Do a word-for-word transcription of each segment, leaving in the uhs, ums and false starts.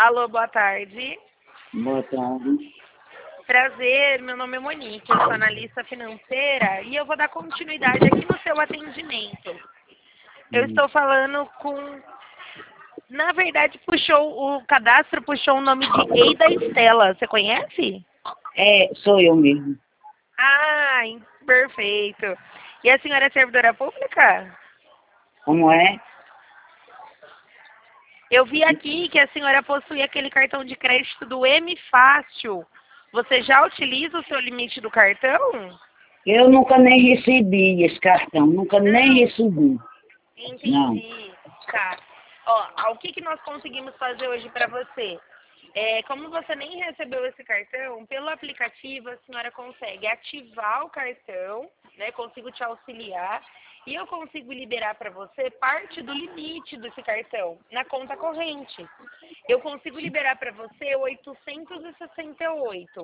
Alô, boa tarde. Boa tarde. Prazer, meu nome é Monique, eu sou analista financeira e eu vou dar continuidade aqui no seu atendimento. Eu Hum. estou falando com... Na verdade, puxou o cadastro, puxou o nome de Eida Estela. Você conhece? É, sou eu mesmo. Ah, em- perfeito. E a senhora é servidora pública? Como é? Eu vi aqui que a senhora possui aquele cartão de crédito do M Fácil. Você já utiliza o seu limite do cartão? Eu nunca nem recebi esse cartão, nunca nem recebi. Não. Entendi. Tá. Ó, o que, que nós conseguimos fazer hoje para você? É, como você nem recebeu esse cartão, pelo aplicativo a senhora consegue ativar o cartão, né? Consigo te auxiliar e eu consigo liberar para você parte do limite desse cartão na conta corrente. Eu consigo liberar para você oitocentos e sessenta e oito.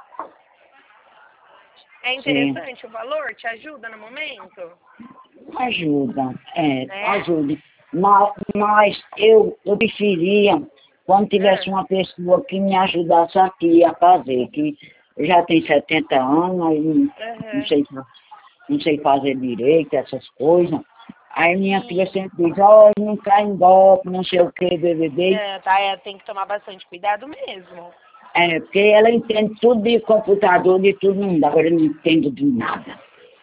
É Sim. interessante o valor? Te ajuda no momento? Ajuda, é, Né? ajuda. Mas, mas eu, eu preferia, quando tivesse Ah, uma pessoa que me ajudasse aqui a fazer, que eu já tenho setenta anos, aí não, não aham. sei, não sei fazer direito, essas coisas. Aí minha filha Sim. sempre diz, ó, não cai em golpe, não sei o que, B B B. É, tá, é, tem que tomar bastante cuidado mesmo. É, porque ela entende tudo de computador, de tudo não dá, agora eu não entendo de nada.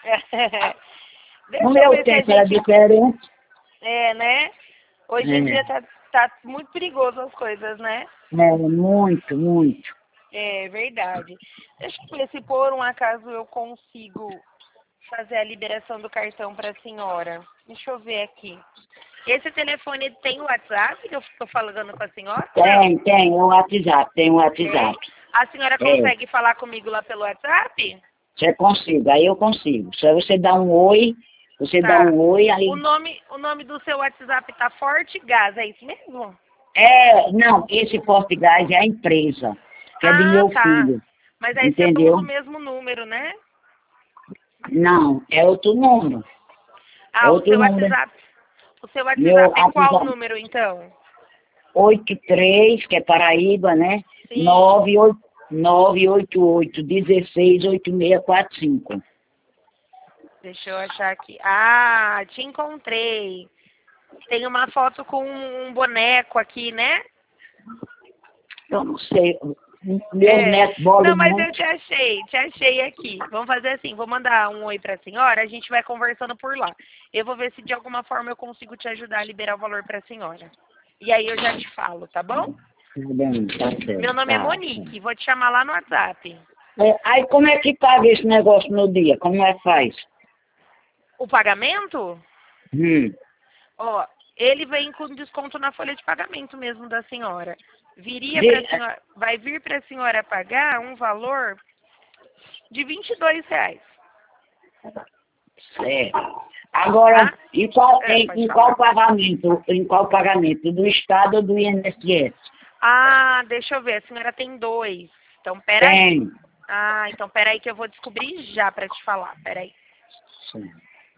No Deixa eu meu ver se a tempo era gente... diferente. É, né? Hoje em dia É, tá, tá muito perigoso as coisas, né? é, muito, muito. É verdade. Deixa eu ver se por um acaso eu consigo fazer a liberação do cartão para a senhora. Deixa eu ver aqui. Esse telefone tem o WhatsApp que eu estou falando com a senhora? Não. Tem, tem, o WhatsApp, tem o WhatsApp. Tem. A senhora É, consegue falar comigo lá pelo WhatsApp? você consigo, aí eu consigo. Só você dá um oi, você dá Tá. um oi, O aí... nome, o nome do seu WhatsApp tá Forte Gás, é isso mesmo? É, não, esse Portgás é a empresa, que é de Ah, meu tá. filho, Mas aí você usa entendeu? o mesmo número, né? Não, é outro número, é Ah, o outro seu número. WhatsApp. O seu Meu WhatsApp é qual WhatsApp, número, então? oito três, que é Paraíba, né? Sim. nove oito nove oito oito dezesseis oito seis quatro cinco. Deixa eu achar aqui. Ah, te encontrei. Tem uma foto com um boneco aqui, né? Eu não sei, meu É. neto bola Não, mas eu muito. te achei, te achei aqui. Vamos fazer assim, vou mandar um oi pra senhora, a gente vai conversando por lá. Eu vou ver se de alguma forma eu consigo te ajudar a liberar o valor pra senhora. E aí eu já te falo, tá bom? Tá bem, tá Meu certo, nome é tá. Monique, vou te chamar lá no WhatsApp. É, aí como é que paga esse negócio no dia? Como é que faz? O pagamento? Hum. Ó, ele vem com desconto na folha de pagamento mesmo da senhora. Viria para De, senhora, vai vir para a senhora pagar um valor de vinte e dois reais, é. Agora, tá? em qual, É, em, pode em qual falar. pagamento? Em qual pagamento? Do Estado ou do I N S S? Ah, deixa eu ver, a senhora tem dois. Então, peraí. Tem. Ah, então peraí que eu vou descobrir já para te falar. Peraí. Sim.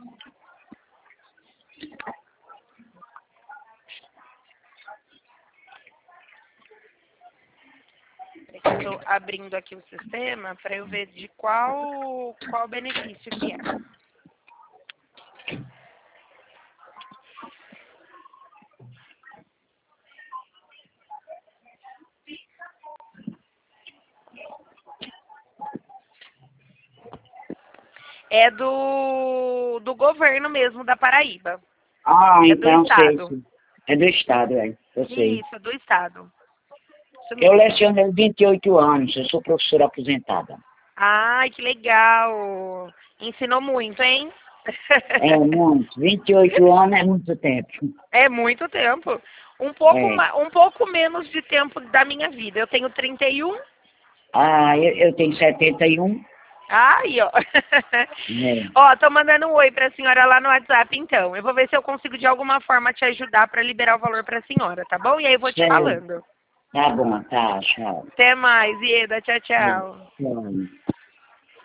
Peraí que eu tô abrindo aqui o sistema para eu ver de qual qual benefício que é. É do, do governo mesmo da Paraíba. Ah, É do então sei, estado. sim. É do Estado, é. Eu sei. Isso, é do estado. Isso Eu mesmo. lecionei vinte e oito anos, eu sou professora aposentada. Ai, que legal. Ensinou muito, hein? É muito. vinte e oito anos é muito tempo. É muito tempo. Um pouco, É. ma- um pouco menos de tempo da minha vida. Eu tenho trinta e um. Ah, eu, eu tenho setenta e um. Aí, ó. É. Ó, tô mandando um oi pra senhora lá no WhatsApp, então. Eu vou ver se eu consigo de alguma forma te ajudar pra liberar o valor pra senhora, tá bom? E aí eu vou te Certo. falando. Tá bom, tá, tchau. Até mais, Ieda. Tchau, tchau. Tchau.